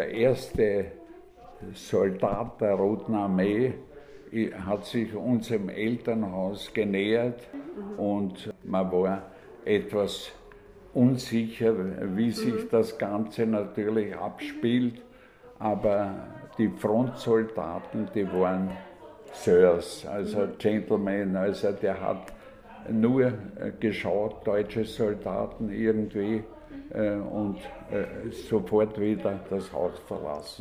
der erste Soldat der Roten Armee hat sich unserem Elternhaus genähert und man war etwas unsicher, wie sich das Ganze natürlich abspielt, aber die Frontsoldaten, die waren Sirs, also Gentlemen, also der hat nur geschaut, deutsche Soldaten irgendwie und sofort wieder das Haus verlassen.